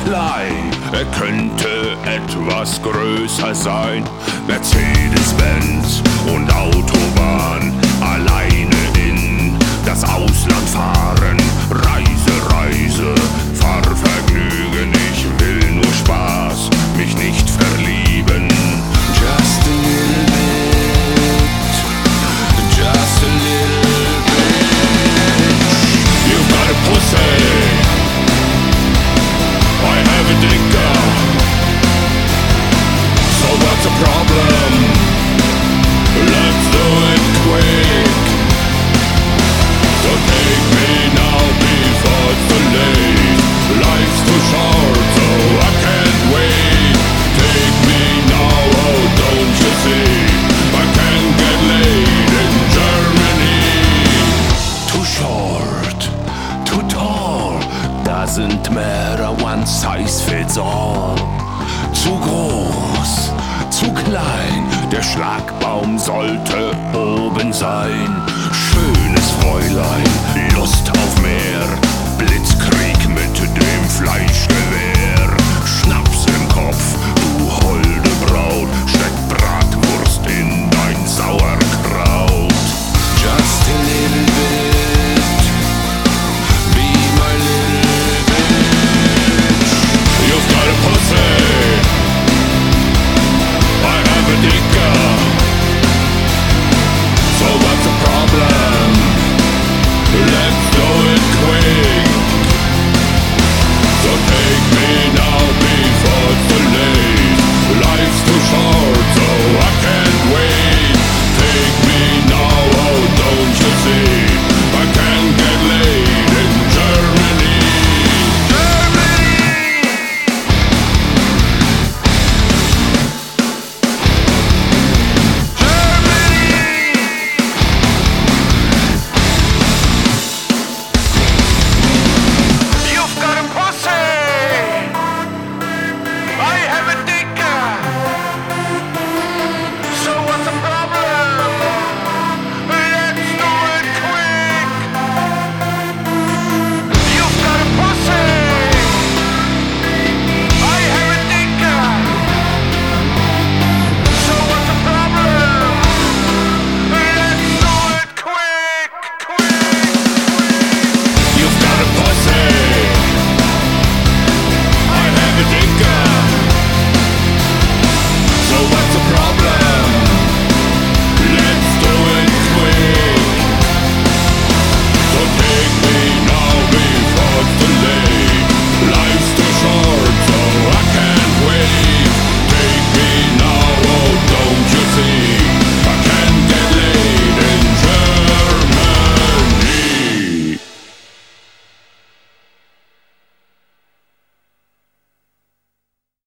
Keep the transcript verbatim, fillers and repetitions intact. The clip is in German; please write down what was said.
klein, er könnte etwas größer sein. Mercedes-Benz und Autobahn, alleine in das Ausland fahren. Reise, Reise, Fahrvergnügen, ich will nur Spaß, mich nicht verlieben. Just a little bit, just a little bit. You've got a pussy, I have a dicker. So what's the problem? Let's do it quick. So take me now before it's too late. Life's too short, so I can't wait. Take me now, oh don't you see? I can't get laid in Germany. Too short, too tall, doesn't matter, one size fits all. Zu groß, zu klein, der Schlagbaum sollte oben sein. Schönes Fräulein, Lust auf mehr, Blitzkrieg mit dem Fleischgewehr. Schnaps im Kopf, du holde Braut, steck Bratwurst in dein Sauerkraut. Just a little bit, be my little bitch. You've got a pussy, I have a dicker. So what's the problem? Let's do it quick. So take me now before it's too late. Life's too short.